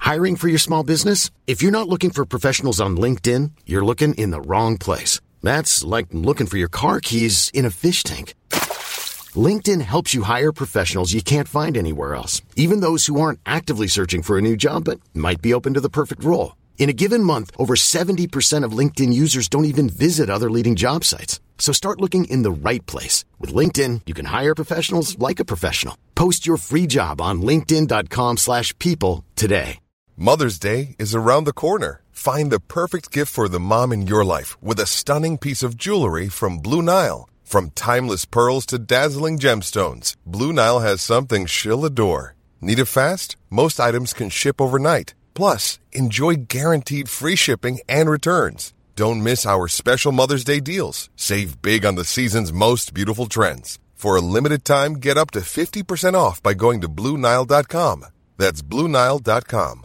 Hiring for your small business? If you're not looking for professionals on LinkedIn, you're looking in the wrong place. That's like looking for your car keys in a fish tank. LinkedIn helps you hire professionals you can't find anywhere else, even those who aren't actively searching for a new job but might be open to the perfect role. In a given month, over 70% of LinkedIn users don't even visit other leading job sites. So start looking in the right place. With LinkedIn, you can hire professionals like a professional. Post your free job on linkedin.com/people today. Mother's Day is around the corner. Find the perfect gift for the mom in your life with a stunning piece of jewelry from Blue Nile. From timeless pearls to dazzling gemstones, Blue Nile has something she'll adore. Need it fast? Most items can ship overnight. Plus, enjoy guaranteed free shipping and returns. Don't miss our special Mother's Day deals. Save big on the season's most beautiful trends. For a limited time, get up to 50% off by going to BlueNile.com. That's BlueNile.com.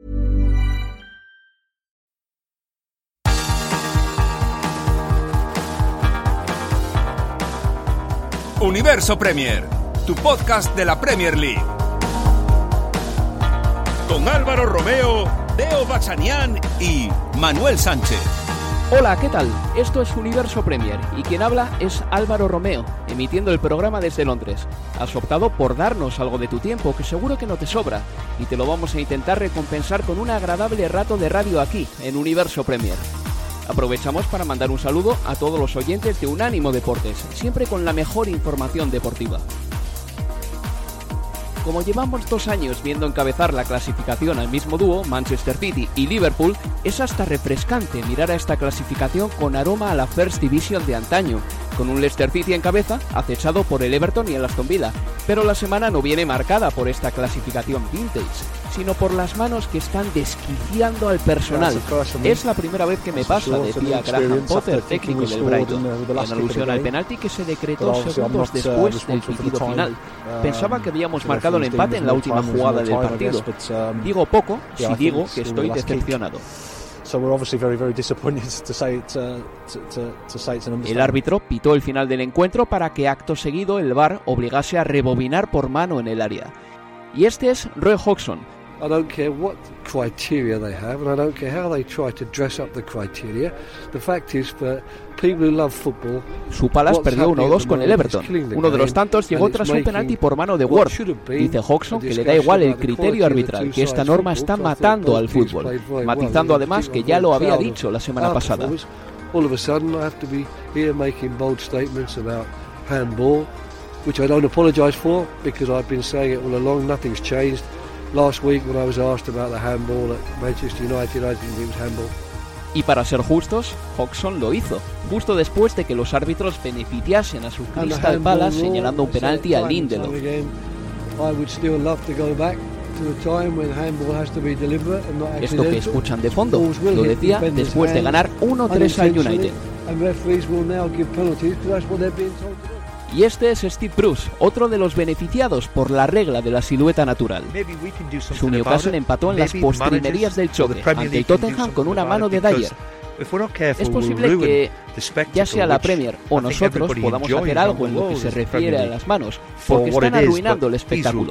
Universo Premier, tu podcast de la Premier League. Con Álvaro Romeo, Deo Bachanian y Manuel Sánchez. Hola, ¿qué tal? Esto es Universo Premier y quien habla es Álvaro Romeo, emitiendo el programa desde Londres. Has optado por darnos algo de tu tiempo, que seguro que no te sobra, y te lo vamos a intentar recompensar con un agradable rato de radio aquí, en Universo Premier. Aprovechamos para mandar un saludo a todos los oyentes de Unánimo Deportes, siempre con la mejor información deportiva. Como llevamos 2 años viendo encabezar la clasificación al mismo dúo, Manchester City y Liverpool, es hasta refrescante mirar a esta clasificación con aroma a la First Division de antaño, con un Leicester City en cabeza, acechado por el Everton y el Aston Villa. Pero la semana no viene marcada por esta clasificación vintage, sino por las manos que están desquiciando al personal. Es la primera vez que me pasa, decía Graham Potter, técnico del Brighton, en alusión al penalti que se decretó segundos después del pitido final. Pensaba que habíamos marcado el empate en la última jugada del partido. Digo poco si digo que estoy decepcionado. El árbitro pitó el final del encuentro para que acto seguido el VAR obligase a rebobinar por mano en el área. Y este es Roy Hodgson. I don't care what criteria they have, and I don't care how they try to dress up the criteria. The fact is, for people who love football, Su Palace perdió 1-2 con el Everton. Uno de los tantos llegó tras un penalti por mano de Ward. Dice Hodgson que le da igual el criterio arbitral, que esta norma está matando al fútbol, matizando además que ya lo había dicho la semana pasada. All of a sudden, I have to be here making bold statements about handball, which I don't apologise for, because I've been saying it all along. Nothing's changed. Last week when I was asked about the handball at Manchester United, I didn't think it was handball. Y para ser justos, Hodgson lo hizo, justo después de que los árbitros beneficiasen a su Crystal Palace señalando un penalti a Lindelof. Esto que escuchan de fondo, lo decía después de ganar 1-3 al United. Y este es Steve Bruce, otro de los beneficiados por la regla de la silueta natural. Su Newcastle empató en las postrimerías del choque ante el Tottenham con una mano de Dyer. Es posible que, ya sea la Premier o nosotros, podamos hacer algo en lo que se refiere a las manos, porque están arruinando el espectáculo.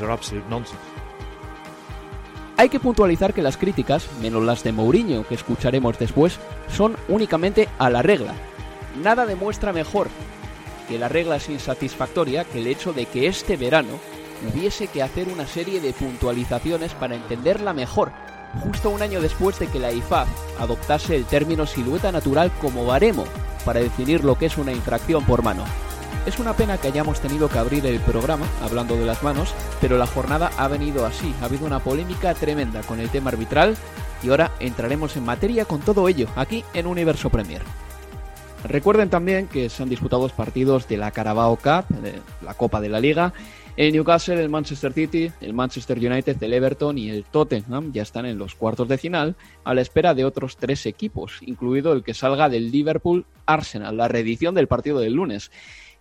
Hay que puntualizar que las críticas, menos las de Mourinho, que escucharemos después, son únicamente a la regla. Nada demuestra mejor que la regla es insatisfactoria que el hecho de que este verano hubiese que hacer una serie de puntualizaciones para entenderla mejor, justo un año después de que la IFAB adoptase el término silueta natural como baremo para definir lo que es una infracción por mano. Es una pena que hayamos tenido que abrir el programa hablando de las manos, pero la jornada ha venido así, ha habido una polémica tremenda con el tema arbitral y ahora entraremos en materia con todo ello, aquí en Universo Premier. Recuerden también que se han disputado los partidos de la Carabao Cup, de la Copa de la Liga. El Newcastle, el Manchester City, el Manchester United, el Everton y el Tottenham ya están en los cuartos de final, a la espera de otros 3 equipos, incluido el que salga del Liverpool-Arsenal, la reedición del partido del lunes.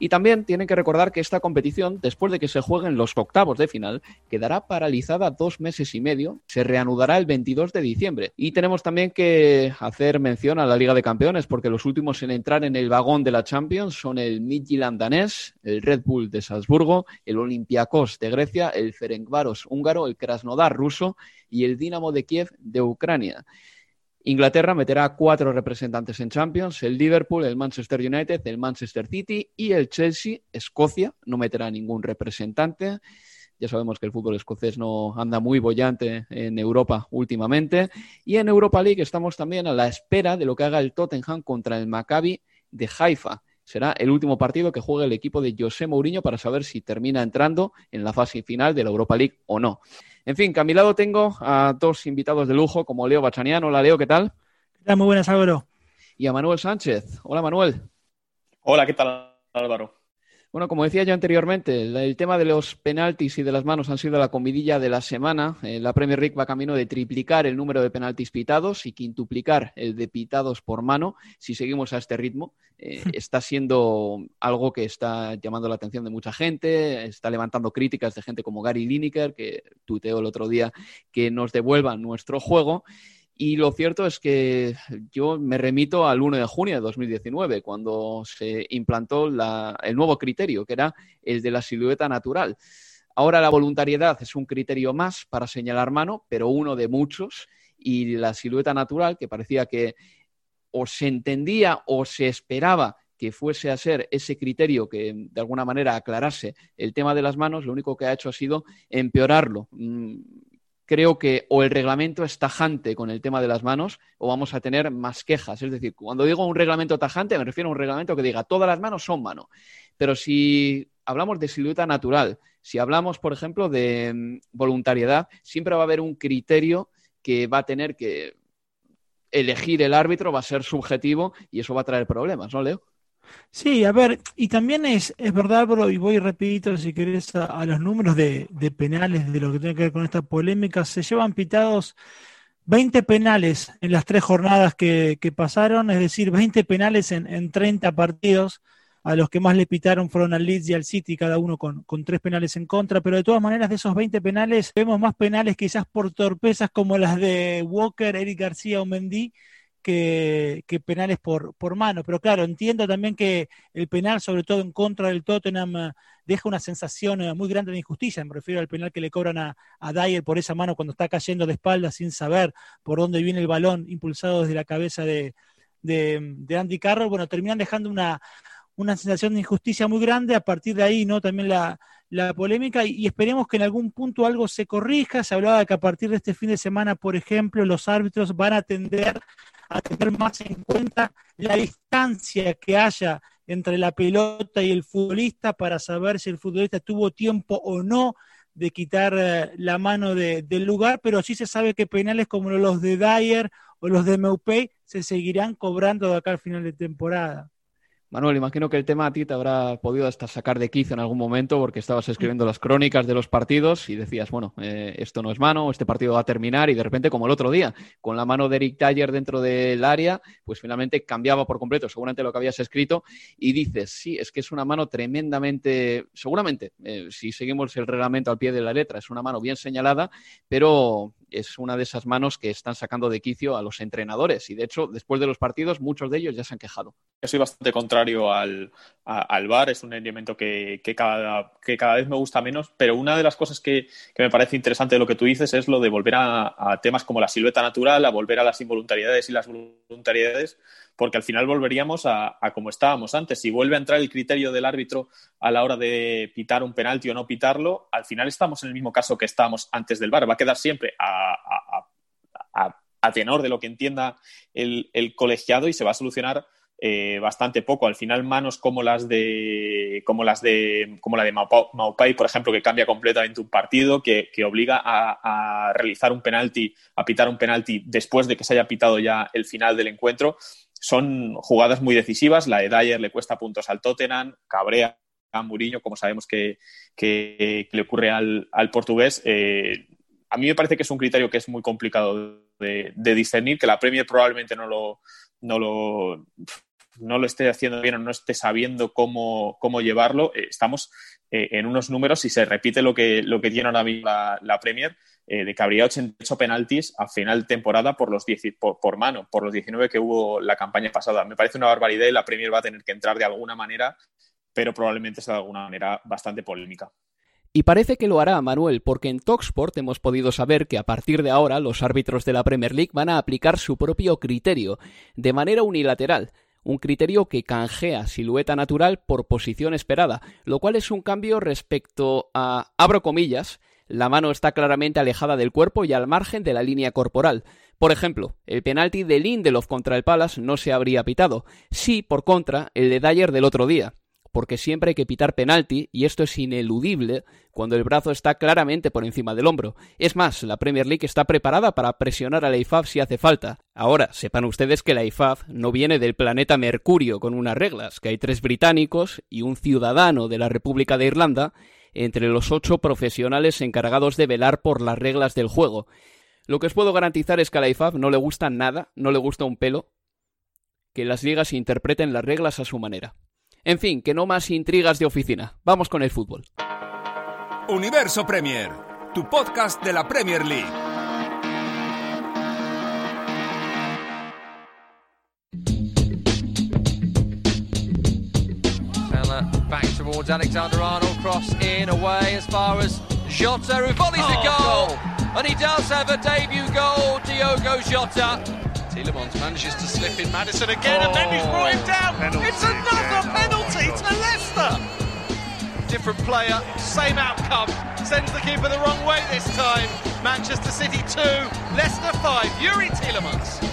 Y también tienen que recordar que esta competición, después de que se jueguen los octavos de final, quedará paralizada 2 meses y medio, se reanudará el 22 de diciembre. Y tenemos también que hacer mención a la Liga de Campeones, porque los últimos en entrar en el vagón de la Champions son el Midtjylland danés, el Red Bull de Salzburgo, el Olympiacos de Grecia, el Ferencváros húngaro, el Krasnodar ruso y el Dinamo de Kiev de Ucrania. Inglaterra meterá 4 representantes en Champions, el Liverpool, el Manchester United, el Manchester City y el Chelsea. Escocia no meterá ningún representante. Ya sabemos que el fútbol escocés no anda muy boyante en Europa últimamente. Y en Europa League estamos también a la espera de lo que haga el Tottenham contra el Maccabi de Haifa. Será el último partido que juegue el equipo de José Mourinho para saber si termina entrando en la fase final de la Europa League o no. En fin, que a mi lado tengo a 2 invitados de lujo, como Leo Bachanian. Hola, Leo, ¿qué tal? ¿Qué tal? Muy buenas, Álvaro. Y a Manuel Sánchez. Hola, Manuel. Hola, ¿qué tal, Álvaro? Bueno, como decía yo anteriormente, el tema de los penaltis y de las manos han sido la comidilla de la semana. La Premier League va camino de triplicar el número de penaltis pitados y quintuplicar el de pitados por mano. Si seguimos a este ritmo, está siendo algo que está llamando la atención de mucha gente, está levantando críticas de gente como Gary Lineker, que tuiteó el otro día que nos devuelvan nuestro juego. Y lo cierto es que yo me remito al 1 de junio de 2019, cuando se implantó el nuevo criterio, que era el de la silueta natural. Ahora la voluntariedad es un criterio más para señalar mano, pero uno de muchos, y la silueta natural, que parecía que o se entendía o se esperaba que fuese a ser ese criterio que de alguna manera aclarase el tema de las manos, lo único que ha hecho ha sido empeorarlo. Creo que o el reglamento es tajante con el tema de las manos o vamos a tener más quejas. Es decir, cuando digo un reglamento tajante me refiero a un reglamento que diga todas las manos son mano. Pero si hablamos de silueta natural, si hablamos, por ejemplo, de voluntariedad, siempre va a haber un criterio que va a tener que elegir el árbitro, va a ser subjetivo y eso va a traer problemas, ¿no, Leo? Sí, a ver, y también es verdad, bro, y voy repito, si querés, a los números de penales, de lo que tiene que ver con esta polémica. Se llevan pitados 20 penales en las 3 jornadas que pasaron, es decir, 20 penales en 30 partidos. A los que más le pitaron fueron al Leeds y al City, cada uno con 3 penales en contra, pero de todas maneras de esos 20 penales, vemos más penales quizás por torpezas como las de Walker, Eric García o Mendy, que penales por mano. Pero claro, entiendo también que el penal, sobre todo en contra del Tottenham, deja una sensación muy grande de injusticia. Me refiero al penal que le cobran a Dyer por esa mano cuando está cayendo de espaldas sin saber por dónde viene el balón, impulsado desde la cabeza de Andy Carroll. Bueno, terminan dejando una sensación de injusticia muy grande. A partir de ahí, ¿no? También la polémica, y esperemos que en algún punto algo se corrija. Se hablaba de que a partir de este fin de semana, por ejemplo, los árbitros van a tender a tener más en cuenta la distancia que haya entre la pelota y el futbolista para saber si el futbolista tuvo tiempo o no de quitar la mano del lugar, pero sí se sabe que penales como los de Dyer o los de Maupay se seguirán cobrando de acá al final de temporada. Manuel, imagino que el tema a ti te habrá podido hasta sacar de quicio en algún momento porque estabas escribiendo las crónicas de los partidos y decías, bueno, esto no es mano, este partido va a terminar, y de repente, como el otro día, con la mano de Eric Dyer dentro del área, pues finalmente cambiaba por completo seguramente lo que habías escrito y dices, sí, es que es una mano tremendamente, seguramente, si seguimos el reglamento al pie de la letra, es una mano bien señalada, pero es una de esas manos que están sacando de quicio a los entrenadores y de hecho, después de los partidos, muchos de ellos ya se han quejado. Yo soy bastante contrario al VAR, es un elemento que cada vez me gusta menos, pero una de las cosas que me parece interesante de lo que tú dices es lo de volver a temas como la silueta natural, a volver a las involuntariedades y las voluntariedades, porque al final volveríamos a como estábamos antes. Si vuelve a entrar el criterio del árbitro a la hora de pitar un penalti o no pitarlo, al final estamos en el mismo caso que estábamos antes del VAR. Va a quedar siempre a tenor de lo que entienda el colegiado y se va a solucionar bastante poco. Al final, manos como la de Maupay, por ejemplo, que cambia completamente un partido, que obliga a realizar un penalti, a pitar un penalti después de que se haya pitado ya el final del encuentro, son jugadas muy decisivas. La de Dyer le cuesta puntos al Tottenham, cabrea a Mourinho, como sabemos que le ocurre al portugués. A mí me parece que es un criterio que es muy complicado de discernir, que la Premier probablemente no lo no lo esté haciendo bien o no esté sabiendo cómo llevarlo, estamos en unos números, si se repite lo que tiene ahora mismo la Premier, de que habría 88 penaltis a final de temporada por los 19 que hubo la campaña pasada. Me parece una barbaridad y la Premier va a tener que entrar de alguna manera, pero probablemente sea de alguna manera bastante polémica. Y parece que lo hará, Manuel, porque en TalkSport hemos podido saber que a partir de ahora los árbitros de la Premier League van a aplicar su propio criterio, de manera unilateral. Un criterio que canjea silueta natural por posición esperada, lo cual es un cambio respecto a, abro comillas, la mano está claramente alejada del cuerpo y al margen de la línea corporal. Por ejemplo, el penalti de Lindelof contra el Palace no se habría pitado. Sí, por contra, el de Dyer del otro día. Porque siempre hay que pitar penalti, y esto es ineludible, cuando el brazo está claramente por encima del hombro. Es más, la Premier League está preparada para presionar a la IFAB si hace falta. Ahora, sepan ustedes que la IFAB no viene del planeta Mercurio con unas reglas, que hay 3 británicos y un ciudadano de la República de Irlanda entre los 8 profesionales encargados de velar por las reglas del juego. Lo que os puedo garantizar es que a la IFAB no le gusta nada, no le gusta un pelo, que las ligas interpreten las reglas a su manera. En fin, que no más intrigas de oficina. Vamos con el fútbol. Universo Premier, tu podcast de la Premier League. Back towards Alexander-Arnold, cross in, away as far as Jota, who volleys a goal. And he does have a debut goal, Diogo Jota. Tielemans manages to slip in Maddison again, and Mendy's brought him down. Penalty, it's another penalty to Leicester. Different player, same outcome. Sends the keeper the wrong way this time. Manchester City 2, Leicester 5. Yuri Tielemans.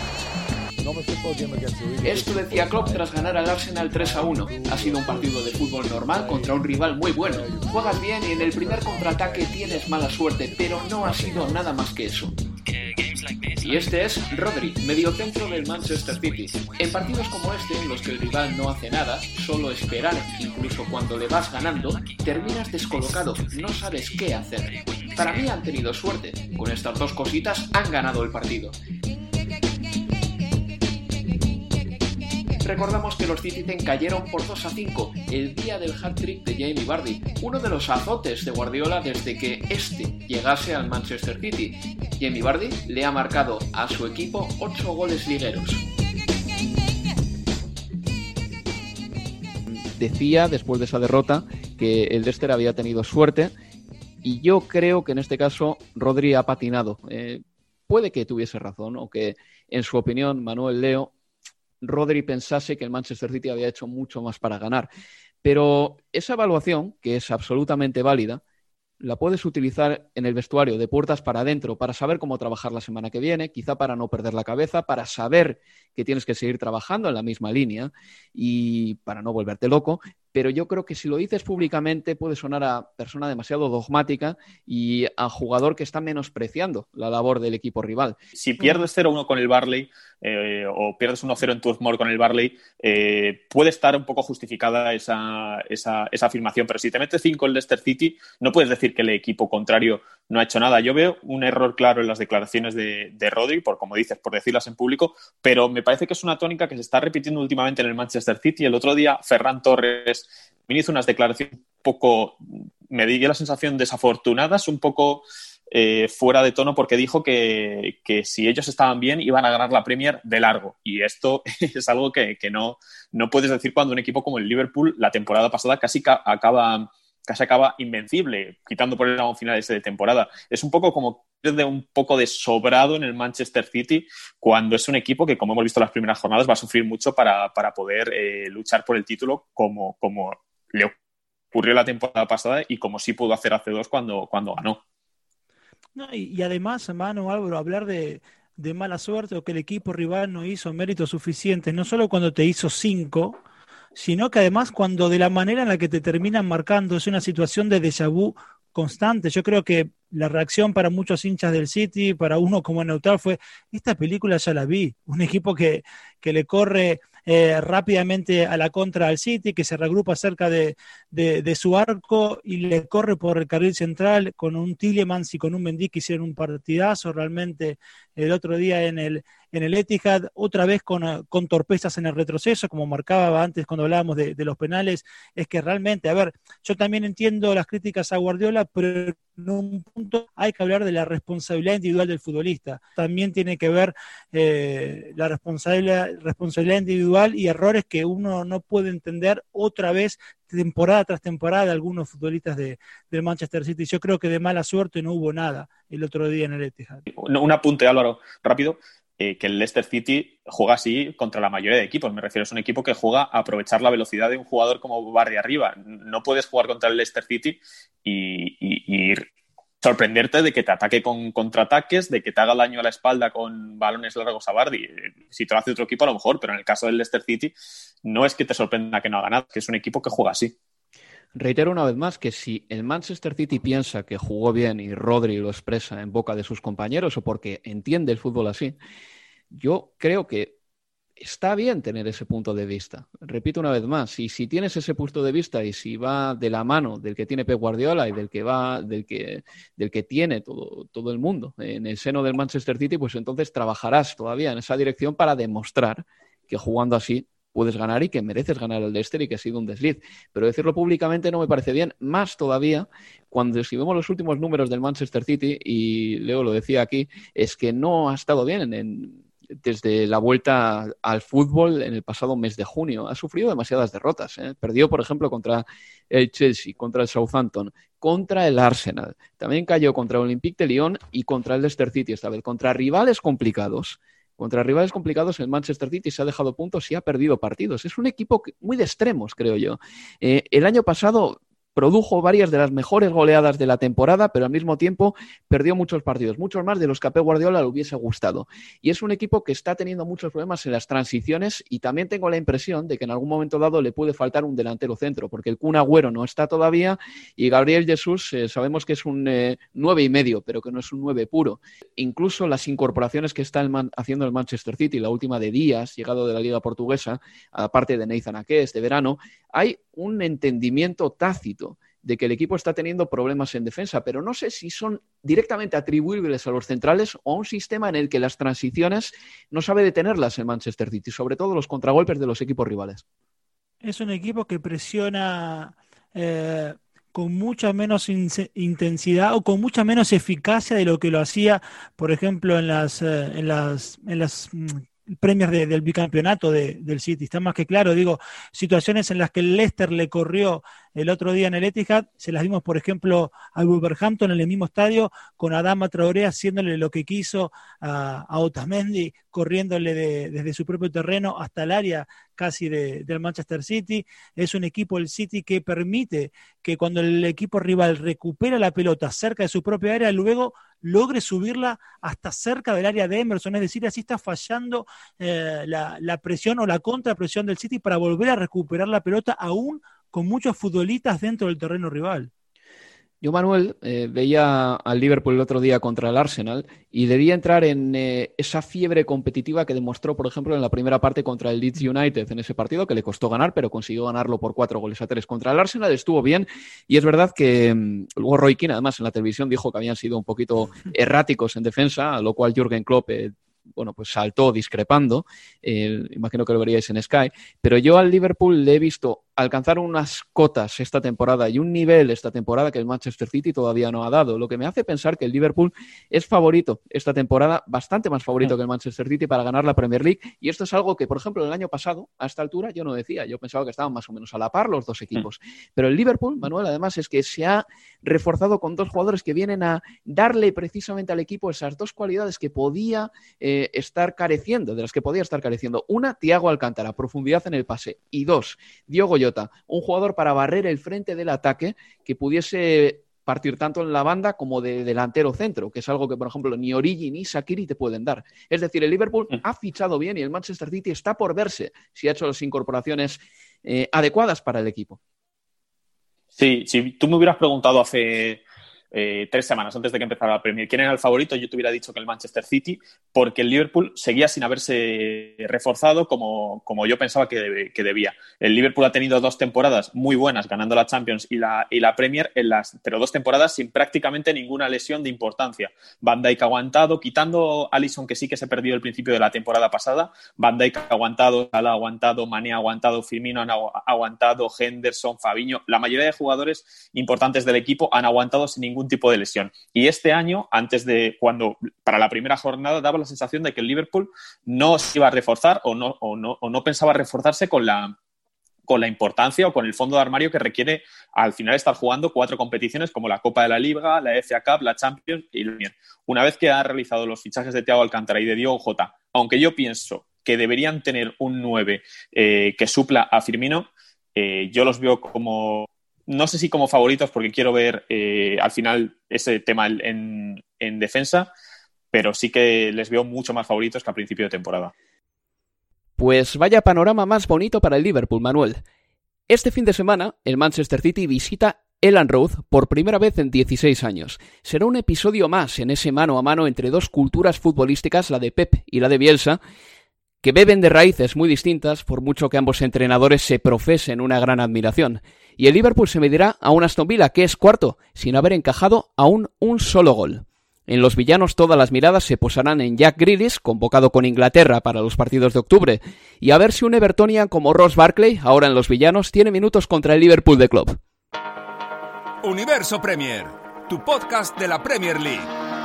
Esto decía Klopp tras ganar al Arsenal 3-1. Ha sido un partido de fútbol normal contra un rival muy bueno. Juegas bien y en el primer contraataque tienes mala suerte, pero no ha sido nada más que eso. Y este es Rodri, mediocentro del Manchester City. En partidos como este, en los que el rival no hace nada, solo esperar, incluso cuando le vas ganando, terminas descolocado, no sabes qué hacer. Para mí han tenido suerte. Con estas 2 cositas han ganado el partido. Recordamos que los Citizen cayeron por 2-5 el día del hat-trick de Jamie Vardy, uno de los azotes de Guardiola desde que este llegase al Manchester City. Jamie Vardy le ha marcado a su equipo 8 goles ligueros. Decía, después de esa derrota, que el Leicester había tenido suerte, y yo creo que en este caso Rodri ha patinado. Puede que tuviese razón, o que, en su opinión, Manuel Leo, Rodri pensase que el Manchester City había hecho mucho más para ganar. Pero esa evaluación, que es absolutamente válida, la puedes utilizar en el vestuario de puertas para adentro para saber cómo trabajar la semana que viene, quizá para no perder la cabeza, para saber que tienes que seguir trabajando en la misma línea y para no volverte loco. Pero yo creo que si lo dices públicamente puede sonar a persona demasiado dogmática y a jugador que está menospreciando la labor del equipo rival. Si pierdes 0-1 con el Burnley o pierdes 1-0 en Turf Moor con el Burnley, puede estar un poco justificada esa afirmación, pero si te metes 5 en Leicester City, no puedes decir que el equipo contrario no ha hecho nada. Yo veo un error claro en las declaraciones de Rodri, como dices, por decirlas en público, pero me parece que es una tónica que se está repitiendo últimamente en el Manchester City. El otro día Ferran Torres me hizo unas declaraciones un poco, me dio la sensación desafortunadas, un poco fuera de tono, porque dijo que si ellos estaban bien iban a ganar la Premier de largo, y esto es algo que no puedes decir cuando un equipo como el Liverpool la temporada pasada casi acaba invencible, quitando por el tramo final ese de temporada. Es un poco como de un poco de sobrado en el Manchester City, cuando es un equipo que, como hemos visto en las primeras jornadas, va a sufrir mucho para poder luchar por el título, como le ocurrió la temporada pasada y como sí pudo hacer hace 2 cuando ganó. No, y además, Manu, Álvaro, hablar de mala suerte o que el equipo rival no hizo méritos suficientes, no solo cuando te hizo 5, sino que además cuando de la manera en la que te terminan marcando es una situación de déjà vu constante. Yo creo que la reacción para muchos hinchas del City, para uno como neutral, fue: esta película ya la vi, un equipo que le corre rápidamente a la contra al City, que se regrupa cerca de su arco y le corre por el carril central con un Tielemans y con un Mendy que hicieron un partidazo realmente el otro día en el Etihad, otra vez con torpezas en el retroceso, como marcaba antes cuando hablábamos de los penales. Es que realmente, a ver, yo también entiendo las críticas a Guardiola, pero en un punto hay que hablar de la responsabilidad individual del futbolista. También tiene que ver la responsabilidad individual y errores que uno no puede entender otra vez temporada tras temporada de algunos futbolistas del Manchester City. Yo creo que de mala suerte no hubo nada el otro día en el Etihad. Un apunte, Álvaro, rápido. Que el Leicester City juega así contra la mayoría de equipos. Me refiero, es un equipo que juega a aprovechar la velocidad de un jugador como Bardi arriba. No puedes jugar contra el Leicester City y sorprenderte de que te ataque con contraataques, de que te haga daño a la espalda con balones largos a Bardi. Si te lo hace otro equipo, a lo mejor, pero en el caso del Leicester City no es que te sorprenda que no haga nada, que es un equipo que juega así. Reitero una vez más que si el Manchester City piensa que jugó bien y Rodri lo expresa en boca de sus compañeros o porque entiende el fútbol así, yo creo que está bien tener ese punto de vista. Repito una vez más, y si tienes ese punto de vista y si va de la mano del que tiene Pep Guardiola y del que tiene todo el mundo en el seno del Manchester City, pues entonces trabajarás todavía en esa dirección para demostrar que jugando así puedes ganar y que mereces ganar el Leicester y que ha sido un desliz. Pero decirlo públicamente no me parece bien, más todavía cuando si vemos los últimos números del Manchester City, y Leo lo decía aquí, es que no ha estado bien desde la vuelta al fútbol en el pasado mes de junio. Ha sufrido demasiadas derrotas. Perdió, por ejemplo, contra el Chelsea, contra el Southampton, contra el Arsenal. También cayó contra el Olympique de Lyon y contra el Leicester City esta vez. Contra rivales complicados, el Manchester City se ha dejado puntos y ha perdido partidos. Es un equipo muy de extremos, creo yo. El año pasado produjo varias de las mejores goleadas de la temporada, pero al mismo tiempo perdió muchos partidos, muchos más de los que a Pep Guardiola le hubiese gustado. Y es un equipo que está teniendo muchos problemas en las transiciones y también tengo la impresión de que en algún momento dado le puede faltar un delantero centro, porque el Kun Agüero no está todavía y Gabriel Jesús sabemos que es un 9,5, pero que no es un 9 puro. Incluso las incorporaciones que está haciendo el Manchester City, la última de Díaz, llegado de la Liga Portuguesa, aparte de Nathan Ake este verano, hay un entendimiento tácito de que el equipo está teniendo problemas en defensa, pero no sé si son directamente atribuibles a los centrales o a un sistema en el que las transiciones no sabe detenerlas el Manchester City, sobre todo los contragolpes de los equipos rivales. Es un equipo que presiona con mucha menos intensidad o con mucha menos eficacia de lo que lo hacía, por ejemplo, en las premios del bicampeonato del City. Está más que claro, digo, situaciones en las que el Leicester le corrió el otro día en el Etihad, se las dimos, por ejemplo, al Wolverhampton en el mismo estadio, con Adama Traoré haciéndole lo que quiso a Otamendi, corriéndole desde su propio terreno hasta el área casi del Manchester City. Es un equipo, el City, que permite que cuando el equipo rival recupera la pelota cerca de su propia área, luego logre subirla hasta cerca del área de Emerson. Es decir, así está fallando la presión o la contrapresión del City para volver a recuperar la pelota aún con muchos futbolistas dentro del terreno rival. Yo, Manuel, veía al Liverpool el otro día contra el Arsenal y debía entrar en esa fiebre competitiva que demostró, por ejemplo, en la primera parte contra el Leeds United en ese partido, que le costó ganar, pero consiguió ganarlo por 4-3. Contra el Arsenal estuvo bien y es verdad que luego Roy Keane, además, en la televisión dijo que habían sido un poquito erráticos en defensa, a lo cual Jürgen Klopp pues saltó discrepando, imagino que lo veríais en Sky, pero yo al Liverpool le he visto alcanzar unas cotas esta temporada y un nivel esta temporada que el Manchester City todavía no ha dado, lo que me hace pensar que el Liverpool es favorito esta temporada, bastante más favorito que el Manchester City para ganar la Premier League, y esto es algo que, por ejemplo, el año pasado, a esta altura, yo no decía, yo pensaba que estaban más o menos a la par los dos equipos, pero el Liverpool, Manuel, además es que se ha reforzado con dos jugadores que vienen a darle precisamente al equipo esas dos cualidades que podía estar careciendo, de las que podía estar careciendo. Una, Thiago Alcántara, profundidad en el pase, y dos, Diogo Jota, un jugador para barrer el frente del ataque que pudiese partir tanto en la banda como de delantero centro, que es algo que, por ejemplo, ni Origi ni Shaqiri te pueden dar. Es decir, el Liverpool ha fichado bien y el Manchester City está por verse si ha hecho las incorporaciones adecuadas para el equipo. Sí, si tú me hubieras preguntado hace 3 semanas antes de que empezara la Premier, ¿quién era el favorito? Yo te hubiera dicho que el Manchester City, porque el Liverpool seguía sin haberse reforzado como yo pensaba que debía. El Liverpool ha tenido 2 temporadas muy buenas, ganando la Champions y la Premier, pero 2 temporadas sin prácticamente ninguna lesión de importancia. Van Dijk ha aguantado, quitando Alisson, que sí que se perdió el principio de la temporada pasada. Van Dijk ha aguantado, Salah ha aguantado, Mané ha aguantado, Firmino ha aguantado, Henderson, Fabinho. La mayoría de jugadores importantes del equipo han aguantado sin ningún tipo de lesión. Y este año, para la primera jornada, daba la sensación de que el Liverpool no se iba a reforzar o no pensaba reforzarse con la importancia o con el fondo de armario que requiere al final estar jugando 4 competiciones como la Copa de la Liga, la FA Cup, la Champions y la Premier. Una vez que ha realizado los fichajes de Thiago Alcántara y de Diogo Jota, aunque yo pienso que deberían tener un 9 que supla a Firmino, yo los veo como, no sé si como favoritos, porque quiero ver al final ese tema en defensa, pero sí que les veo mucho más favoritos que al principio de temporada. Pues vaya panorama más bonito para el Liverpool, Manuel. Este fin de semana, el Manchester City visita Elland Road por primera vez en 16 años. Será un episodio más en ese mano a mano entre 2 culturas futbolísticas, la de Pep y la de Bielsa, que beben de raíces muy distintas, por mucho que ambos entrenadores se profesen una gran admiración. Y el Liverpool se medirá a un Aston Villa, que es cuarto, sin haber encajado aún un solo gol. En los villanos todas las miradas se posarán en Jack Grealish, convocado con Inglaterra para los partidos de octubre, y a ver si un Evertonian como Ross Barkley, ahora en los villanos, tiene minutos contra el Liverpool de Klopp. Universo Premier, tu podcast de la Premier League.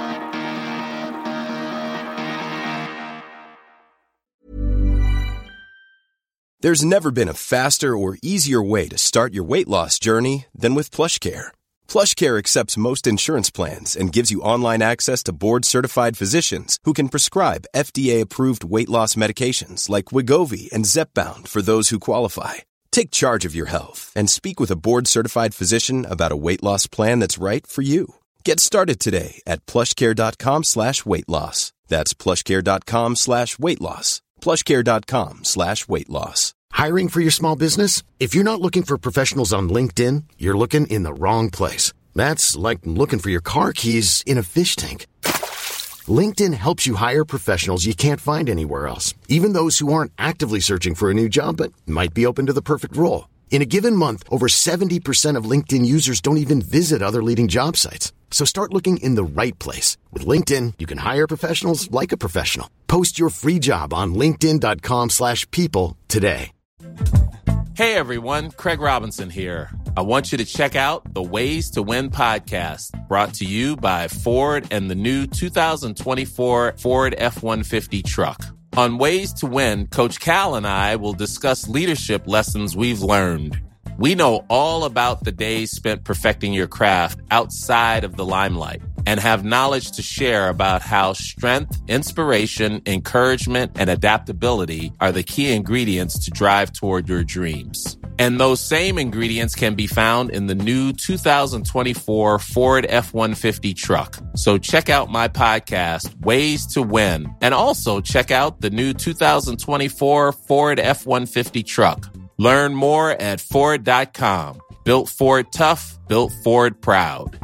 There's never been a faster or easier way to start your weight loss journey than with PlushCare. PlushCare accepts most insurance plans and gives you online access to board-certified physicians who can prescribe FDA-approved weight loss medications like Wegovy and Zepbound for those who qualify. Take charge of your health and speak with a board-certified physician about a weight loss plan that's right for you. Get started today at plushcare.com/weight loss. That's plushcare.com/weight loss. plushcare.com/weight loss. Hiring for your small business? If you're not looking for professionals on LinkedIn, you're looking in the wrong place. That's like looking for your car keys in a fish tank. LinkedIn helps you hire professionals you can't find anywhere else, even those who aren't actively searching for a new job but might be open to the perfect role. In a given month, over 70% of LinkedIn users don't even visit other leading job sites. So start looking in the right place. With LinkedIn, you can hire professionals like a professional. Post your free job on linkedin.com/people today. Hey everyone, Craig Robinson here. I want you to check out the Ways to Win podcast, brought to you by Ford and the new 2024 Ford F-150 truck. On Ways to Win, Coach Cal and I will discuss leadership lessons we've learned. We know all about the days spent perfecting your craft outside of the limelight and have knowledge to share about how strength, inspiration, encouragement, and adaptability are the key ingredients to drive toward your dreams. And those same ingredients can be found in the new 2024 Ford F-150 truck. So check out my podcast, Ways to Win, and also check out the new 2024 Ford F-150 truck. Learn more at Ford.com. Built Ford tough, built Ford proud.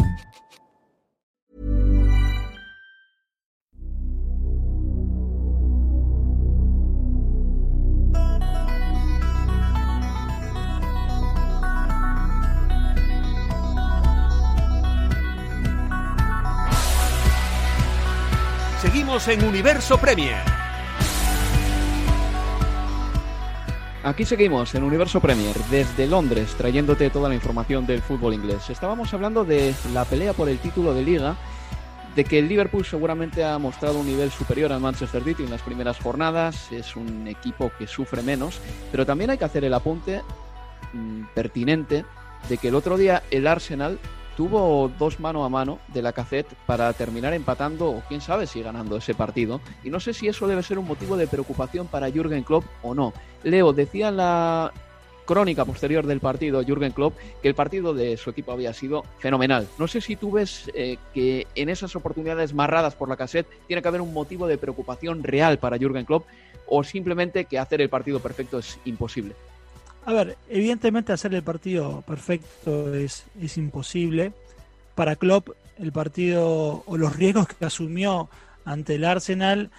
Seguimos en Universo Premier. Aquí seguimos en Universo Premier, desde Londres, trayéndote toda la información del fútbol inglés. Estábamos hablando de la pelea por el título de Liga, de que el Liverpool seguramente ha mostrado un nivel superior al Manchester City en las primeras jornadas, es un equipo que sufre menos, pero también hay que hacer el apunte pertinente de que el otro día el Arsenal tuvo 2 mano a mano de Lacazette para terminar empatando o quién sabe si ganando ese partido, y no sé si eso debe ser un motivo de preocupación para Jürgen Klopp o no. Leo, decía en la crónica posterior del partido Jürgen Klopp que el partido de su equipo había sido fenomenal. No sé si tú ves que en esas oportunidades marradas por Lacazette tiene que haber un motivo de preocupación real para Jürgen Klopp o simplemente que hacer el partido perfecto es imposible. A ver, evidentemente hacer el partido perfecto es imposible. Para Klopp el partido o los riesgos que asumió ante el Arsenal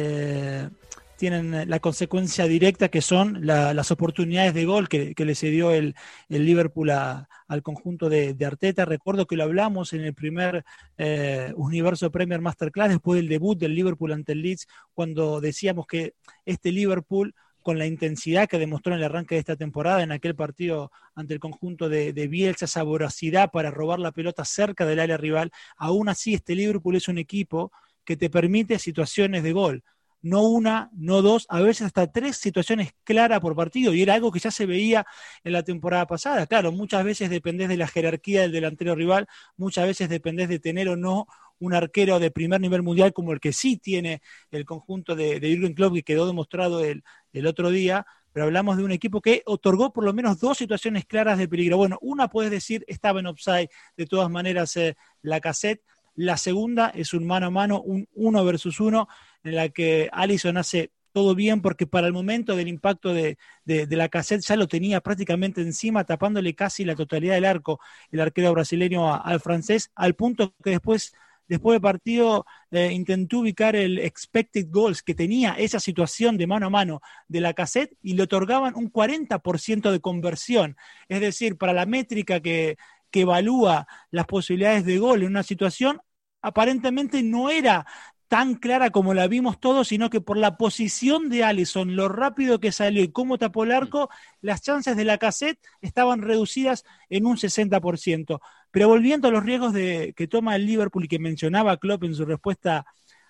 tienen la consecuencia directa que son las oportunidades de gol que le cedió el Liverpool al conjunto de Arteta. Recuerdo que lo hablamos en el primer Universo Premier Masterclass después del debut del Liverpool ante el Leeds, cuando decíamos que este Liverpool, con la intensidad que demostró en el arranque de esta temporada, en aquel partido ante el conjunto de Bielsa, esa voracidad para robar la pelota cerca del área rival, aún así este Liverpool es un equipo que te permite situaciones de gol. No una, no dos, a veces hasta 3 situaciones claras por partido, y era algo que ya se veía en la temporada pasada. Claro, muchas veces dependés de la jerarquía del delantero rival, muchas veces dependés de tener o no un arquero de primer nivel mundial como el que sí tiene el conjunto de Jürgen Klopp, que quedó demostrado el otro día, pero hablamos de un equipo que otorgó por lo menos 2 situaciones claras de peligro. Bueno, una puedes decir estaba en offside, de todas maneras Lacazette. La segunda es un mano a mano, un 1 versus 1, en la que Alisson hace todo bien, porque para el momento del impacto de Lacazette ya lo tenía prácticamente encima, tapándole casi la totalidad del arco el arquero brasileño al francés, al punto que después del partido intentó ubicar el expected goals que tenía esa situación de mano a mano de Lacazette y le otorgaban un 40% de conversión. Es decir, para la métrica que evalúa las posibilidades de gol en una situación, aparentemente no era tan clara como la vimos todos, sino que por la posición de Alisson, lo rápido que salió y cómo tapó el arco, las chances de Lacazette estaban reducidas en un 60%. Pero volviendo a los riesgos que toma el Liverpool y que mencionaba Klopp en su respuesta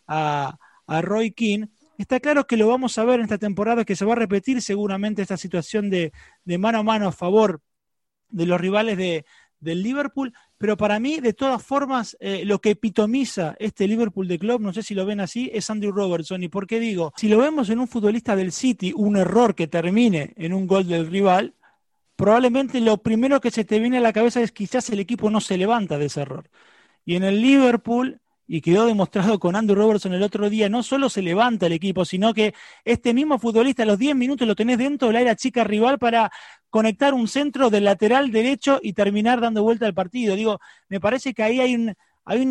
a Roy Keane, está claro que lo vamos a ver en esta temporada, que se va a repetir seguramente esta situación de mano a mano a favor de los rivales del Liverpool, pero para mí, de todas formas, lo que epitomiza este Liverpool de Klopp, no sé si lo ven así, es Andrew Robertson. ¿Y por qué digo? Si lo vemos en un futbolista del City, un error que termine en un gol del rival, probablemente lo primero que se te viene a la cabeza es quizás el equipo no se levanta de ese error. Y en el Liverpool, y quedó demostrado con Andrew Robertson el otro día, no solo se levanta el equipo, sino que este mismo futbolista a los 10 minutos lo tenés dentro del área chica rival para conectar un centro del lateral derecho y terminar dando vuelta al partido. Digo, me parece que ahí hay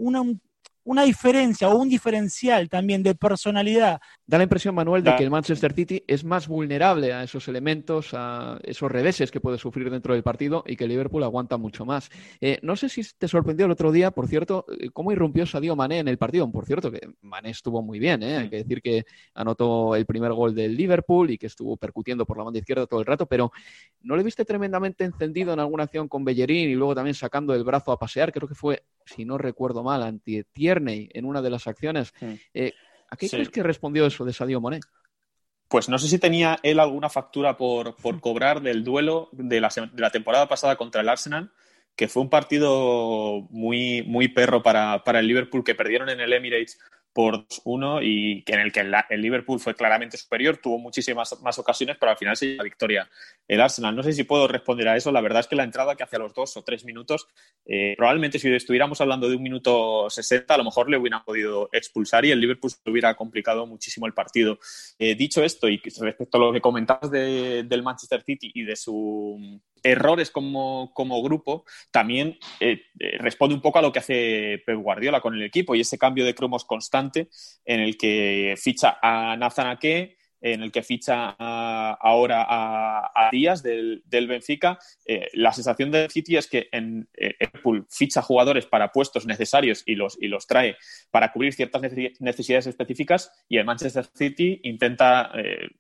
una diferencia o un diferencial también de personalidad. Da la impresión, Manuel, de que el Manchester City es más vulnerable a esos elementos, a esos reveses que puede sufrir dentro del partido, y que el Liverpool aguanta mucho más. No sé si te sorprendió el otro día, por cierto, cómo irrumpió Sadio Mané en el partido. Por cierto, que Mané estuvo muy bien, hay que decir que anotó el primer gol del Liverpool y que estuvo percutiendo por la banda izquierda todo el rato, pero ¿no le viste tremendamente encendido en alguna acción con Bellerín y luego también sacando el brazo a pasear? Creo que fue, si no recuerdo mal, ante Tierney en una de las acciones. ¿A qué crees que respondió eso de Sadio Mané? Pues no sé si tenía él alguna factura por cobrar del duelo de la temporada pasada contra el Arsenal, que fue un partido muy, muy perro para el Liverpool, que perdieron en el Emirates por 2-1 y en el que el Liverpool fue claramente superior, tuvo muchísimas más ocasiones, pero al final se llevó la victoria el Arsenal. No sé si puedo responder a eso. La verdad es que la entrada que hace a los 2 o 3 minutos, probablemente si estuviéramos hablando de 1 minuto 60, a lo mejor le hubieran podido expulsar y el Liverpool se hubiera complicado muchísimo el partido. Dicho esto, y respecto a lo que comentabas del Manchester City y de sus errores como grupo, también responde un poco a lo que hace Pep Guardiola con el equipo, y ese cambio de cromos constante en el que ficha a Nathan Ake, en el que ficha ahora a Díaz del Benfica. La sensación del City es que en Liverpool ficha jugadores para puestos necesarios y los trae para cubrir ciertas necesidades específicas, y el Manchester City intenta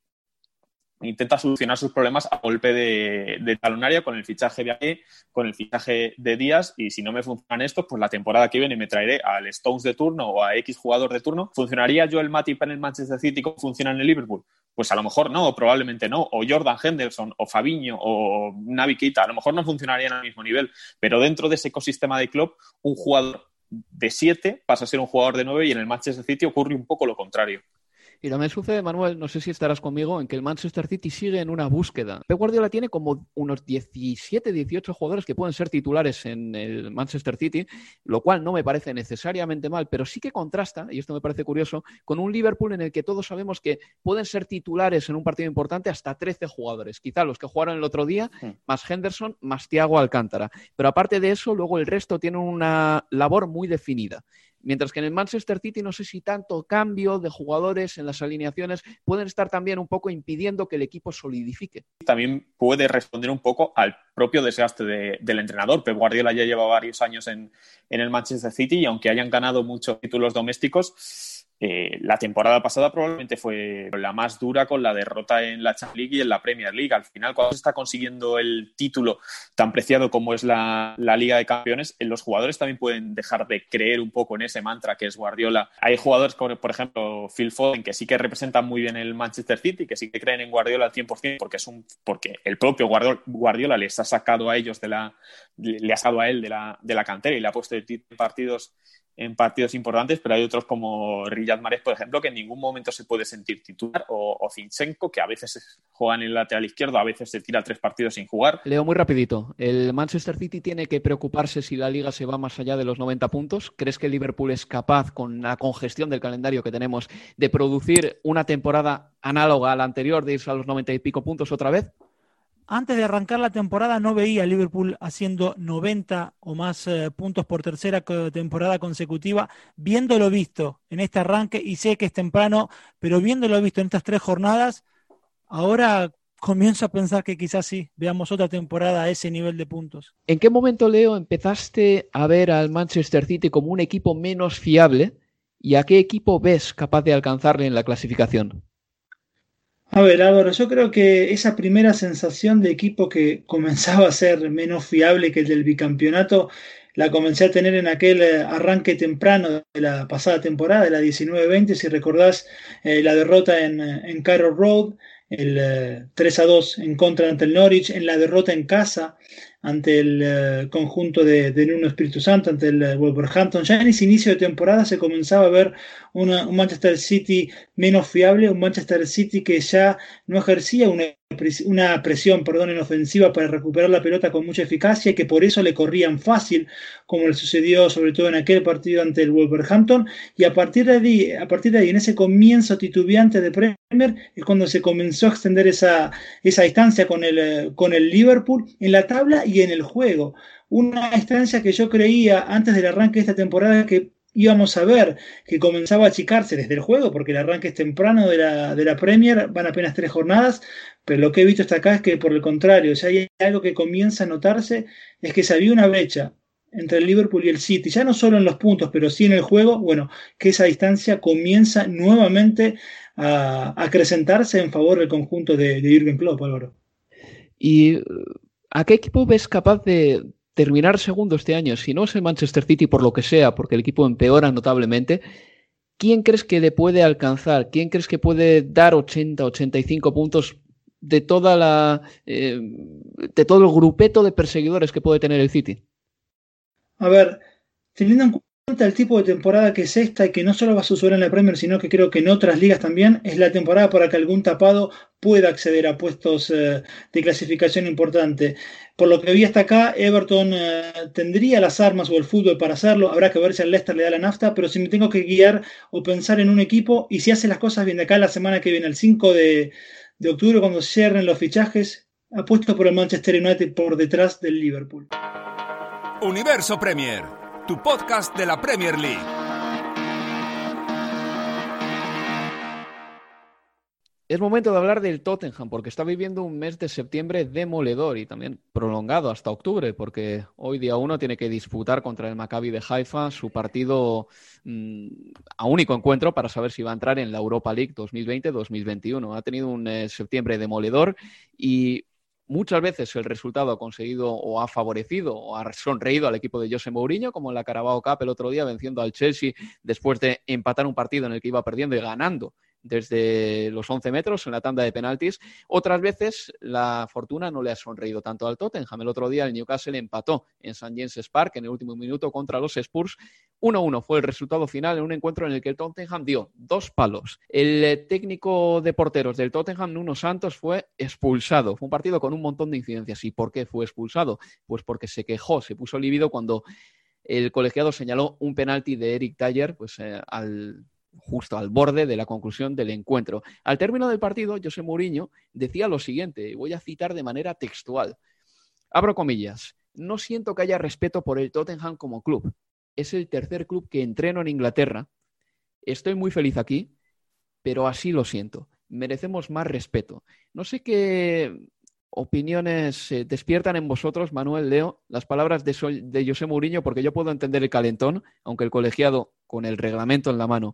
solucionar sus problemas a golpe de talonaria con el fichaje de Ake, con el fichaje de Díaz, y si no me funcionan estos, pues la temporada que viene me traeré al Stones de turno o a X jugador de turno. ¿Funcionaría Joel Matip en el Manchester City como funciona en el Liverpool? Pues a lo mejor no, o probablemente no, o Jordan Henderson, o Fabinho, o Naby Keita, a lo mejor no funcionarían al mismo nivel, pero dentro de ese ecosistema de Klopp, un jugador de 7 pasa a ser un jugador de 9, y en el Manchester City ocurre un poco lo contrario. Y también sucede, Manuel, no sé si estarás conmigo, en que el Manchester City sigue en una búsqueda. Pep Guardiola tiene como unos 17, 18 jugadores que pueden ser titulares en el Manchester City, lo cual no me parece necesariamente mal, pero sí que contrasta, y esto me parece curioso, con un Liverpool en el que todos sabemos que pueden ser titulares en un partido importante hasta 13 jugadores. Quizá los que jugaron el otro día, más Henderson, más Thiago Alcántara. Pero aparte de eso, luego el resto tiene una labor muy definida. Mientras que en el Manchester City no sé si tanto cambio de jugadores en las alineaciones pueden estar también un poco impidiendo que el equipo solidifique. También puede responder un poco al propio desgaste del entrenador. Pep Guardiola ya lleva varios años en el Manchester City y aunque hayan ganado muchos títulos domésticos, la temporada pasada probablemente fue la más dura con la derrota en la Champions League y en la Premier League. Al final, cuando se está consiguiendo el título tan preciado como es la Liga de Campeones, los jugadores también pueden dejar de creer un poco en ese mantra que es Guardiola. Hay jugadores como, por ejemplo, Phil Foden, que sí que representan muy bien el Manchester City, que sí que creen en Guardiola al 100%, porque el propio Guardiola les ha sacado a ellos le ha sacado a él de la cantera y le ha puesto en partidos importantes, pero hay otros como Riyad Mahrez, por ejemplo, que en ningún momento se puede sentir titular, o Zinchenko, que a veces juega en el lateral izquierdo, a veces se tira 3 partidos sin jugar. Leo muy rapidito, ¿el Manchester City tiene que preocuparse si la Liga se va más allá de los 90 puntos? ¿Crees que el Liverpool es capaz, con la congestión del calendario que tenemos, de producir una temporada análoga a la anterior, de irse a los 90 y pico puntos otra vez? Antes de arrancar la temporada no veía a Liverpool haciendo 90 o más puntos por tercera temporada consecutiva, viéndolo visto en este arranque, y sé que es temprano, pero viéndolo visto en estas 3 jornadas, ahora comienzo a pensar que quizás sí, veamos otra temporada a ese nivel de puntos. ¿En qué momento, Leo, empezaste a ver al Manchester City como un equipo menos fiable y a qué equipo ves capaz de alcanzarle en la clasificación? A ver, Álvaro, yo creo que esa primera sensación de equipo que comenzaba a ser menos fiable que el del bicampeonato, la comencé a tener en aquel arranque temprano de la pasada temporada, de la 19-20, si recordás la derrota en Carroll Road, el 3-2 en contra ante el Norwich, en la derrota en casa ante el conjunto de Nuno Espíritu Santo, ante el Wolverhampton. Ya en ese inicio de temporada se comenzaba a ver un Manchester City menos fiable, un Manchester City que ya no ejercía una presión en ofensiva para recuperar la pelota con mucha eficacia, y que por eso le corrían fácil, como le sucedió sobre todo en aquel partido ante el Wolverhampton. Y a partir de ahí, en ese comienzo titubeante de Premier, es cuando se comenzó a extender esa distancia con el Liverpool en la tabla y en el juego. Una distancia que yo creía antes del arranque de esta temporada que íbamos a ver que comenzaba a achicarse desde el juego, porque el arranque es temprano de la Premier, van apenas 3 jornadas, pero lo que he visto hasta acá es que, por el contrario, si hay algo que comienza a notarse, es que se había una brecha entre el Liverpool y el City, ya no solo en los puntos, pero sí en el juego, bueno, que esa distancia comienza nuevamente a acrecentarse en favor del conjunto de Jürgen Klopp, Álvaro. ¿Y a qué equipo ves capaz de terminar segundo este año? Si no es el Manchester City por lo que sea, porque el equipo empeora notablemente, ¿quién crees que le puede alcanzar? ¿Quién crees que puede dar 80, 85 puntos de todo el grupeto de perseguidores que puede tener el City? A ver, teniendo en cuenta el tipo de temporada que es esta, y que no solo va a suceder en la Premier, sino que creo que en otras ligas también, es la temporada para que algún tapado pueda acceder a puestos de clasificación importante. Por lo que vi hasta acá, Everton tendría las armas o el fútbol para hacerlo. Habrá que ver si al Leicester le da la nafta, pero si me tengo que guiar o pensar en un equipo, y si hace las cosas bien de acá la semana que viene, el 5 de octubre, cuando cierren los fichajes, apuesto por el Manchester United por detrás del Liverpool. Universo Premier, tu podcast de la Premier League. Es momento de hablar del Tottenham, porque está viviendo un mes de septiembre demoledor y también prolongado hasta octubre, porque hoy día 1 tiene que disputar contra el Maccabi de Haifa su partido a único encuentro para saber si va a entrar en la Europa League 2020-2021. Ha tenido un septiembre demoledor y muchas veces el resultado ha conseguido o ha favorecido o ha sonreído al equipo de José Mourinho, como en la Carabao Cup el otro día, venciendo al Chelsea después de empatar un partido en el que iba perdiendo y ganando desde los 11 metros en la tanda de penaltis. Otras veces la fortuna no le ha sonreído tanto al Tottenham. El otro día el Newcastle empató en St. James's Park en el último minuto contra los Spurs. 1-1 fue el resultado final en un encuentro en el que el Tottenham dio 2 palos. El técnico de porteros del Tottenham, Nuno Santos, fue expulsado. Fue un partido con un montón de incidencias. ¿Y por qué fue expulsado? Pues porque se quejó, se puso lívido cuando el colegiado señaló un penalti de Eric Dyer justo al borde de la conclusión del encuentro. Al término del partido, José Mourinho decía lo siguiente, voy a citar de manera textual. Abro comillas. No siento que haya respeto por el Tottenham como club. Es el tercer club que entreno en Inglaterra. Estoy muy feliz aquí, pero así lo siento. Merecemos más respeto. No sé qué opiniones despiertan en vosotros, Manuel, Leo, las palabras de José Mourinho, porque yo puedo entender el calentón, aunque el colegiado, con el reglamento en la mano,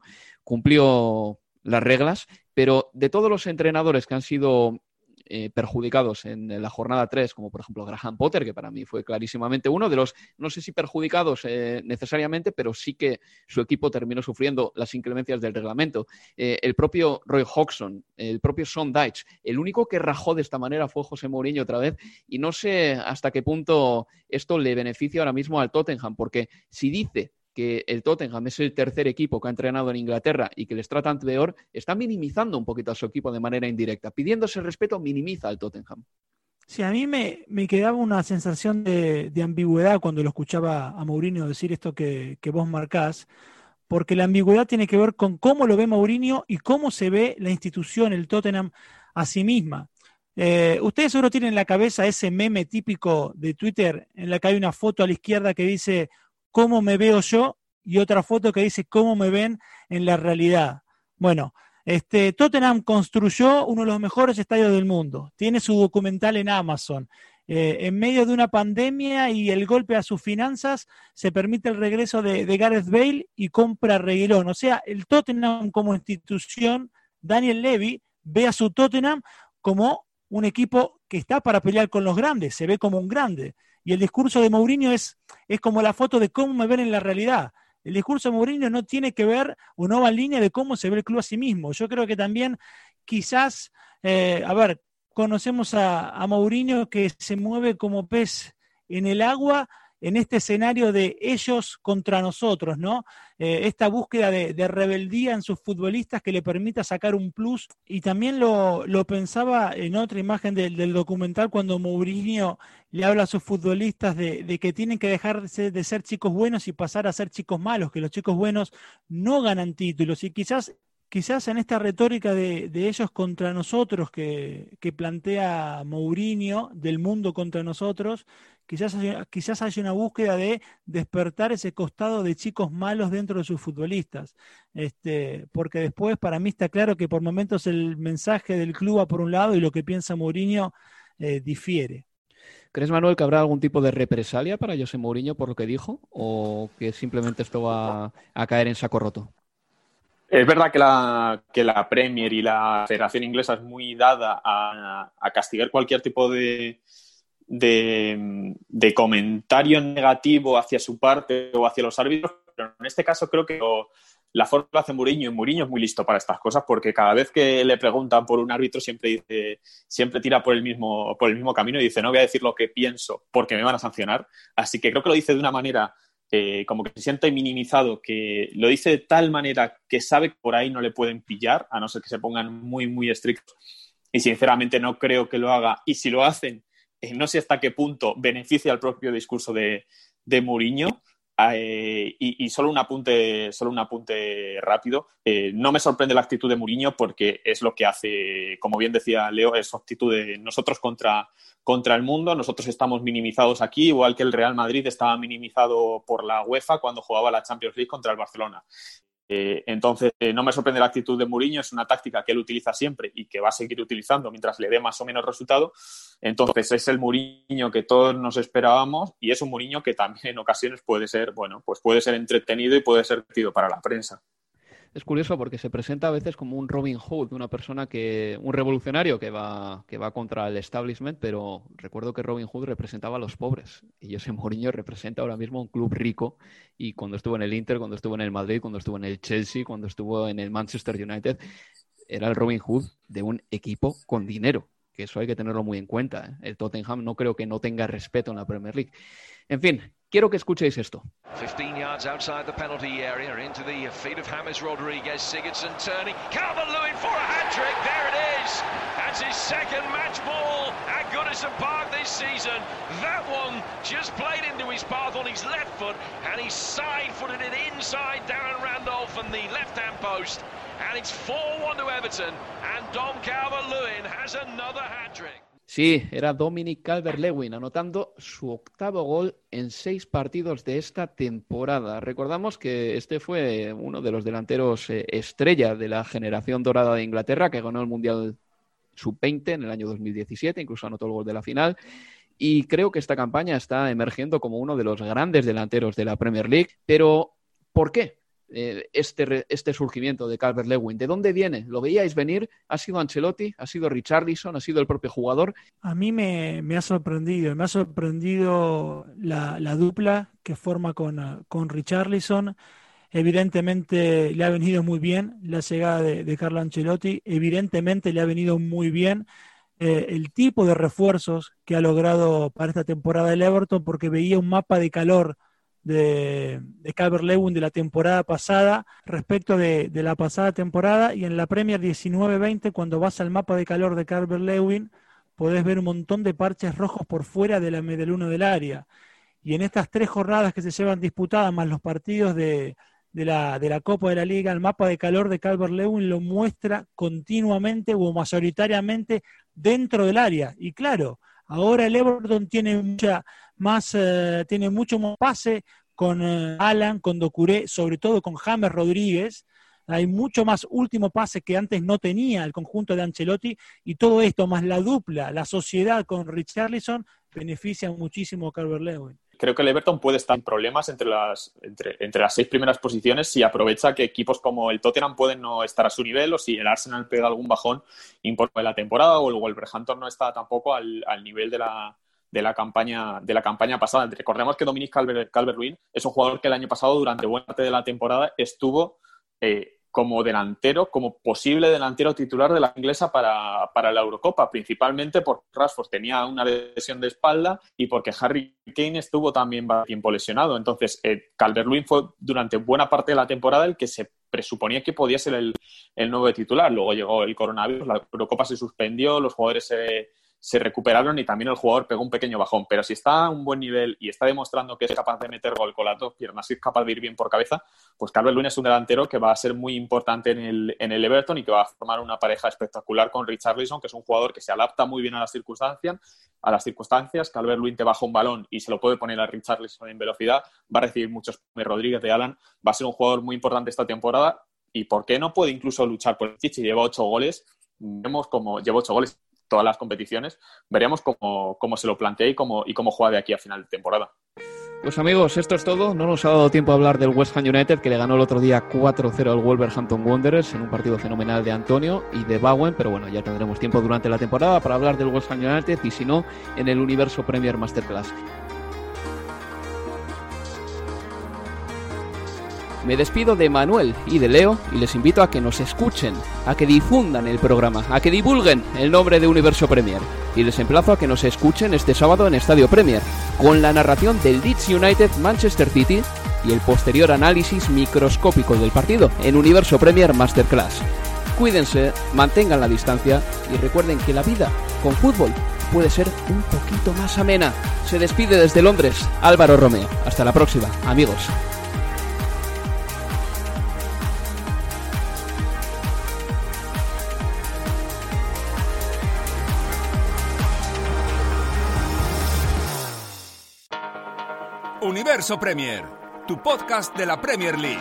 cumplió las reglas, pero de todos los entrenadores que han sido perjudicados en la jornada 3, como por ejemplo Graham Potter, que para mí fue clarísimamente uno de los, no sé si perjudicados necesariamente, pero sí que su equipo terminó sufriendo las inclemencias del reglamento. El propio Roy Hodgson, el propio Sean Dyche, el único que rajó de esta manera fue José Mourinho otra vez, y no sé hasta qué punto esto le beneficia ahora mismo al Tottenham, porque si dice que el Tottenham es el tercer equipo que ha entrenado en Inglaterra y que les tratan peor, está minimizando un poquito a su equipo de manera indirecta. Pidiendo ese respeto, minimiza al Tottenham. Sí, a mí me quedaba una sensación de ambigüedad cuando lo escuchaba a Mourinho decir esto que vos marcás, porque la ambigüedad tiene que ver con cómo lo ve Mourinho y cómo se ve la institución, el Tottenham, a sí misma. Ustedes seguro tienen en la cabeza ese meme típico de Twitter en la que hay una foto a la izquierda que dice cómo me veo yo y otra foto que dice cómo me ven en la realidad. Bueno, Tottenham construyó uno de los mejores estadios del mundo. Tiene su documental en Amazon. En medio de una pandemia y el golpe a sus finanzas, se permite el regreso de Gareth Bale y compra a Reguilón. O sea, el Tottenham como institución, Daniel Levy ve a su Tottenham como un equipo que está para pelear con los grandes, se ve como un grande. Y el discurso de Mourinho es como la foto de cómo me ven en la realidad. El discurso de Mourinho no tiene que ver o no va en línea de cómo se ve el club a sí mismo. Yo creo que también quizás, conocemos a Mourinho que se mueve como pez en el agua en este escenario de ellos contra nosotros, ¿no? Esta búsqueda de rebeldía en sus futbolistas que le permita sacar un plus. Y también lo pensaba en otra imagen del documental cuando Mourinho le habla a sus futbolistas de que tienen que dejar de ser chicos buenos y pasar a ser chicos malos, que los chicos buenos no ganan títulos. Y quizás en esta retórica de ellos contra nosotros que plantea Mourinho, del mundo contra nosotros, quizás haya una búsqueda de despertar ese costado de chicos malos dentro de sus futbolistas. Porque después para mí está claro que por momentos el mensaje del club va por un lado y lo que piensa Mourinho difiere. ¿Crees, Manuel, que habrá algún tipo de represalia para José Mourinho por lo que dijo? ¿O que simplemente esto va a caer en saco roto? Es verdad que la Premier y la Federación Inglesa es muy dada a castigar cualquier tipo de comentario negativo hacia su parte o hacia los árbitros, pero en este caso creo que la forma que hace Mourinho, y Mourinho es muy listo para estas cosas porque cada vez que le preguntan por un árbitro siempre tira por el mismo camino y dice no voy a decir lo que pienso porque me van a sancionar, así que creo que lo dice de una manera como que se siente minimizado, que lo dice de tal manera que sabe que por ahí no le pueden pillar, a no ser que se pongan muy, muy estrictos. Y sinceramente no creo que lo haga. Y si lo hacen, no sé hasta qué punto beneficia al propio discurso de Mourinho. Y solo un apunte rápido. No me sorprende la actitud de Mourinho porque es lo que hace, como bien decía Leo, es su actitud de nosotros contra el mundo. Nosotros estamos minimizados aquí, igual que el Real Madrid estaba minimizado por la UEFA cuando jugaba la Champions League contra el Barcelona. Entonces, no me sorprende la actitud de Mourinho, es una táctica que él utiliza siempre y que va a seguir utilizando mientras le dé más o menos resultado. Entonces, es el Mourinho que todos nos esperábamos y es un Mourinho que también en ocasiones puede ser entretenido y puede ser divertido para la prensa. Es curioso porque se presenta a veces como un Robin Hood, un revolucionario que va contra el establishment, pero recuerdo que Robin Hood representaba a los pobres y José Mourinho representa ahora mismo un club rico, y cuando estuvo en el Inter, cuando estuvo en el Madrid, cuando estuvo en el Chelsea, cuando estuvo en el Manchester United, era el Robin Hood de un equipo con dinero, que eso hay que tenerlo muy en cuenta, ¿eh? El Tottenham no creo que no tenga respeto en la Premier League. En fin, quiero que escuchéis esto. 15 yards outside the penalty area, into the feet of James Rodriguez, Sigurdsson turning, Calvert-Lewin for a hat-trick, there it is! That's his second match ball at Goodison Park this season. That one just played into his path on his left foot, and he side-footed it inside Darren Randolph and the left-hand post, and it's 4-1 to Everton, and Dom Calvert-Lewin has another hat-trick. Sí, era Dominic Calvert-Lewin anotando su 8º gol en 6 partidos de esta temporada. Recordamos que este fue uno de los delanteros estrella de la generación dorada de Inglaterra, que ganó el Mundial Sub-20 en el año 2017, incluso anotó el gol de la final. Y creo que esta campaña está emergiendo como uno de los grandes delanteros de la Premier League. Pero, ¿por qué este surgimiento de Calvert-Lewin? ¿De dónde viene? ¿Lo veíais venir? ¿Ha sido Ancelotti? ¿Ha sido Richarlison? ¿Ha sido el propio jugador? A mí me ha sorprendido la dupla que forma con Richarlison. Evidentemente le ha venido muy bien la llegada de Carlo Ancelotti, evidentemente le ha venido muy bien el tipo de refuerzos que ha logrado para esta temporada el Everton, porque veía un mapa de calor de Calvert-Lewin de la temporada pasada respecto de la pasada temporada, y en la Premier 19-20, cuando vas al mapa de calor de Calvert-Lewin, podés ver un montón de parches rojos por fuera de la medialuna del área. Y en estas 3 jornadas que se llevan disputadas, más los partidos de la Copa de la Liga, el mapa de calor de Calvert-Lewin lo muestra continuamente o mayoritariamente dentro del área. Y claro, ahora el Everton tiene mucho más pase con Alan, con Doucouré, sobre todo con James Rodríguez. Hay mucho más último pase que antes no tenía el conjunto de Ancelotti, y todo esto más la dupla, la sociedad con Richarlison, beneficia muchísimo a Calvert-Lewin. Creo que el Everton puede estar en problemas entre las 6 primeras posiciones si aprovecha que equipos como el Tottenham pueden no estar a su nivel, o si el Arsenal pega algún bajón importante de la temporada, o el Wolverhampton no está tampoco al nivel de la campaña pasada. Recordemos que Dominic Calvert-Lewin es un jugador que el año pasado, durante buena parte de la temporada, estuvo como delantero, como posible delantero titular de la inglesa para la Eurocopa, principalmente porque Rashford tenía una lesión de espalda y porque Harry Kane estuvo también bastante tiempo lesionado. Entonces, Calvert-Lewin fue durante buena parte de la temporada el que se presuponía que podía ser el nuevo titular. Luego llegó el coronavirus, la Eurocopa se suspendió, los jugadores se recuperaron y también el jugador pegó un pequeño bajón. Pero si está a un buen nivel y está demostrando que es capaz de meter gol con las 2 piernas y es capaz de ir bien por cabeza, pues Calvert-Lewin es un delantero que va a ser muy importante en el Everton y que va a formar una pareja espectacular con Richarlison, que es un jugador que se adapta muy bien a las circunstancias. Calvert-Lewin te baja un balón y se lo puede poner a Richarlison en velocidad, va a recibir muchos Rodríguez de Alan, va a ser un jugador muy importante esta temporada, y ¿por qué no puede incluso luchar por el Chichi? Lleva 8 goles, vemos como lleva 8 goles todas las competiciones, veríamos cómo se lo plantea y cómo juega de aquí a final de temporada. Pues amigos, esto es todo. No nos ha dado tiempo a hablar del West Ham United, que le ganó el otro día 4-0 al Wolverhampton Wanderers en un partido fenomenal de Antonio y de Bowen, pero bueno, ya tendremos tiempo durante la temporada para hablar del West Ham United, y si no, en el Universo Premier Masterclass. Me despido de Manuel y de Leo y les invito a que nos escuchen, a que difundan el programa, a que divulguen el nombre de Universo Premier. Y les emplazo a que nos escuchen este sábado en Estadio Premier, con la narración del Leeds United Manchester City y el posterior análisis microscópico del partido en Universo Premier Masterclass. Cuídense, mantengan la distancia y recuerden que la vida con fútbol puede ser un poquito más amena. Se despide desde Londres Álvaro Romeo. Hasta la próxima, amigos. Universo Premier, tu podcast de la Premier League.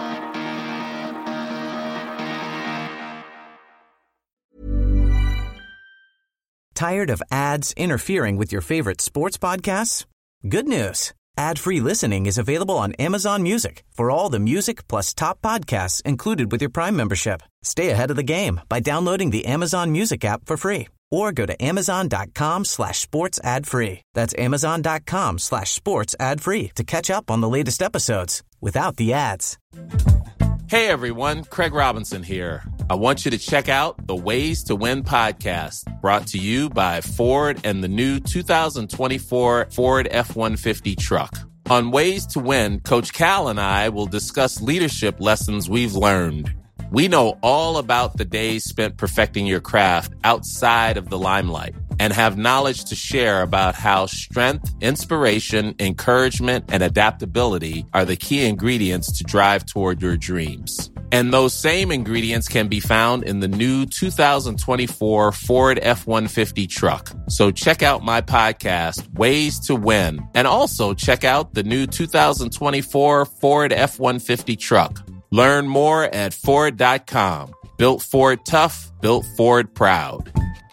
Tired of ads interfering with your favorite sports podcasts? Good news. Ad-free listening is available on Amazon Music for all the music plus top podcasts included with your Prime membership. Stay ahead of the game by downloading the Amazon Music app for free. Or go to amazon.com/sports ad free. That's amazon.com/sports ad free to catch up on the latest episodes without the ads. Hey everyone, Craig Robinson here. I want you to check out the Ways to Win podcast, brought to you by Ford and the new 2024 Ford F-150 truck. On Ways to Win, Coach Cal and I will discuss leadership lessons we've learned. We know all about the days spent perfecting your craft outside of the limelight and have knowledge to share about how strength, inspiration, encouragement, and adaptability are the key ingredients to drive toward your dreams. And those same ingredients can be found in the new 2024 Ford F-150 truck. So check out my podcast, Ways to Win, and also check out the new 2024 Ford F-150 truck. Learn more at Ford.com. Built Ford tough, built Ford proud.